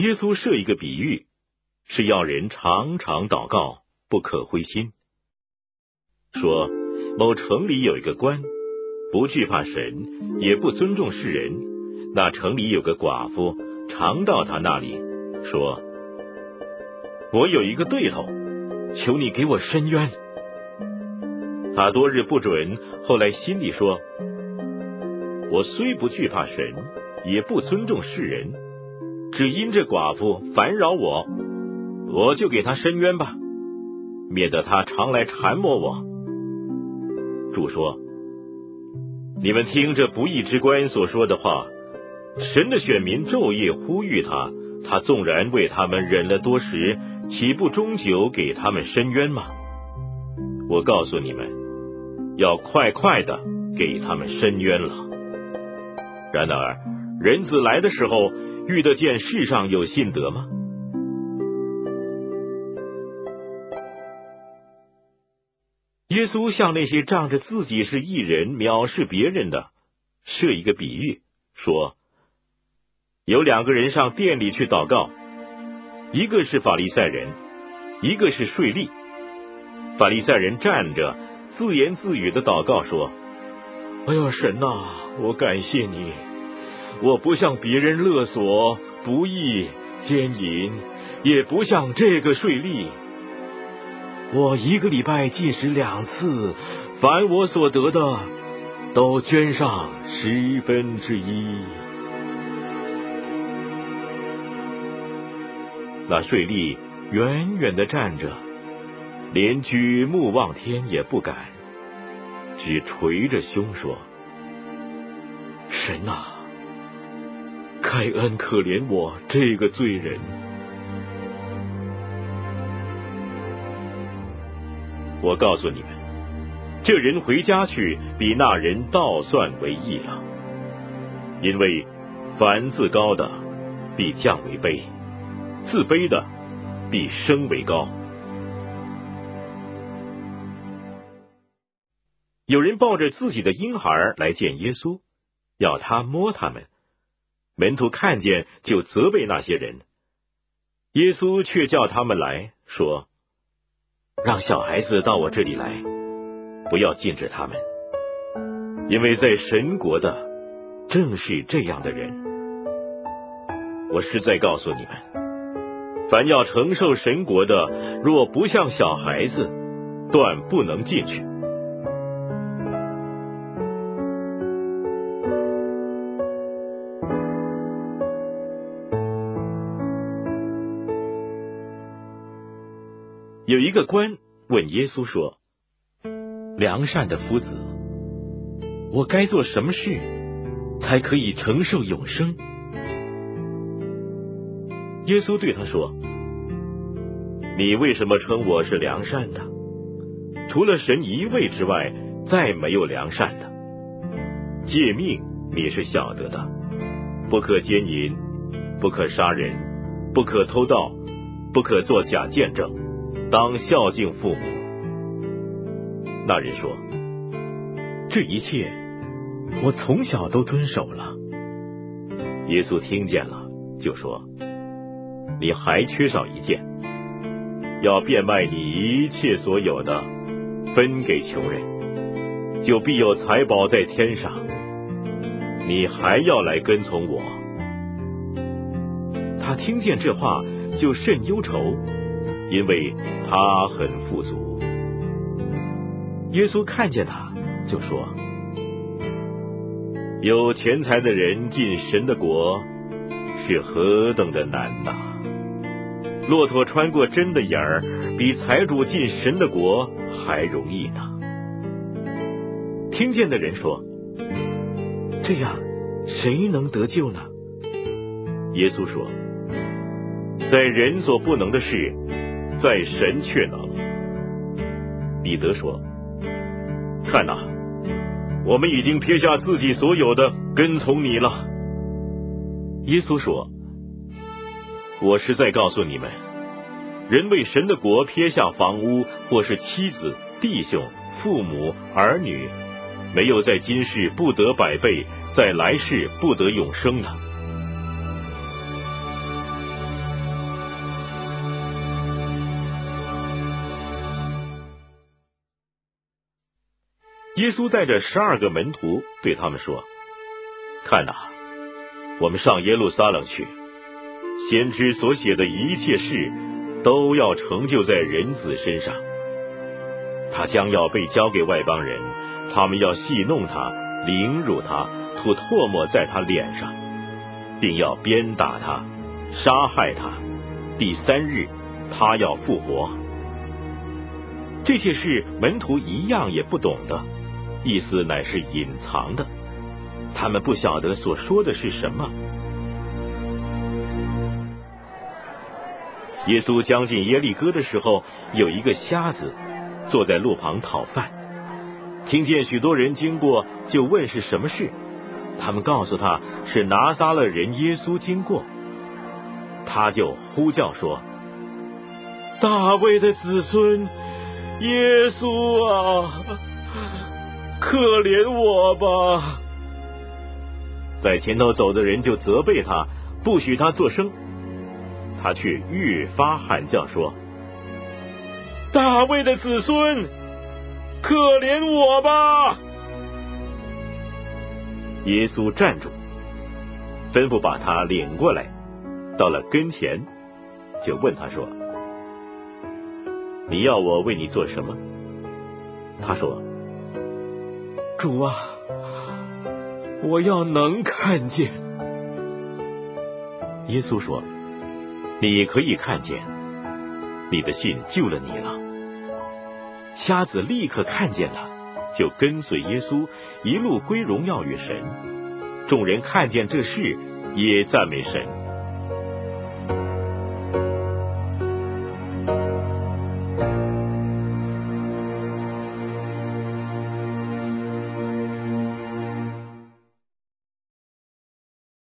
耶稣设一个比喻，是要人常常祷告，不可灰心。说某城里有一个官，不惧怕神，也不尊重世人。那城里有个寡妇，常到他那里，说：我有一个对头，求你给我伸冤。他多日不准，后来心里说：我虽不惧怕神，也不尊重世人，只因这寡妇烦扰我，我就给他伸冤吧，免得他常来缠磨我。主说：你们听这不义之官所说的话，神的选民昼夜呼吁他，他纵然为他们忍了多时，岂不终究给他们伸冤吗？我告诉你们，要快快的给他们伸冤了。然而人子来的时候，遇得见世上有信德吗？耶稣向那些仗着自己是义人藐视别人的设一个比喻，说：有两个人上殿里去祷告，一个是法利赛人，一个是税吏。法利赛人站着自言自语的祷告说：哎呀，神啊，我感谢你，我不像别人勒索、不义、奸淫，也不像这个税吏。我一个礼拜禁食2次，凡我所得的都捐上1/10。那税吏远远地站着，连举目望天也不敢，只捶着胸说：神啊，开恩可怜我这个罪人。我告诉你们，这人回家去，比那人倒算为义了。因为凡自高的，必降为卑；自卑的，必升为高。有人抱着自己的婴孩来见耶稣，要他摸他们。门徒看见，就责备那些人。耶稣却叫他们来，说：让小孩子到我这里来，不要禁止他们，因为在神国的正是这样的人。我实在告诉你们，凡要承受神国的，若不像小孩子，断不能进去。有一个官问耶稣说：良善的夫子，我该做什么事才可以承受永生？耶稣对他说：你为什么称我是良善的？除了神一位之外，再没有良善的。诫命你是晓得的，不可奸淫，不可杀人，不可偷盗，不可作假见证，当孝敬父母。那人说：这一切我从小都遵守了。耶稣听见了，就说：你还缺少一件，要变卖你一切所有的，分给穷人，就必有财宝在天上。你还要来跟从我。他听见这话，就甚忧愁，因为他很富足。耶稣看见他，就说：有钱财的人进神的国是何等的难呐！骆驼穿过针的眼儿，比财主进神的国还容易呢。听见的人说：这样谁能得救呢？耶稣说：在人所不能的事，在神却能。彼得说：看哪，我们已经撇下自己所有的，跟从你了。耶稣说：我实在告诉你们，人为神的国撇下房屋，或是妻子、弟兄、父母、儿女，没有在今世不得100倍，在来世不得永生的。 耶稣带着12个门徒对他们说：看哪，我们上耶路撒冷去，先知所写的一切事都要成就在人子身上。他将要被交给外邦人，他们要戏弄他，凌辱他，吐唾沫在他脸上，并要鞭打他，杀害他。第3日他要复活。这些事门徒一样也不懂的，意思乃是隐藏的，他们不晓得所说的是什么。耶稣将近耶利哥的时候，有一个瞎子坐在路旁讨饭，听见许多人经过，就问是什么事。他们告诉他是拿撒勒人耶稣经过，他就呼叫说：大卫的子孙耶稣啊，可怜我吧！在前头走的人就责备他，不许他作声。他却越发喊叫说：大卫的子孙，可怜我吧！耶稣站住，吩咐把他领过来，到了跟前，就问他说：你要我为你做什么？他说：主啊，我要能看见。耶稣说：你可以看见，你的信救了你了。瞎子立刻看见了，就跟随耶稣，一路归荣耀与神。众人看见这事，也赞美神。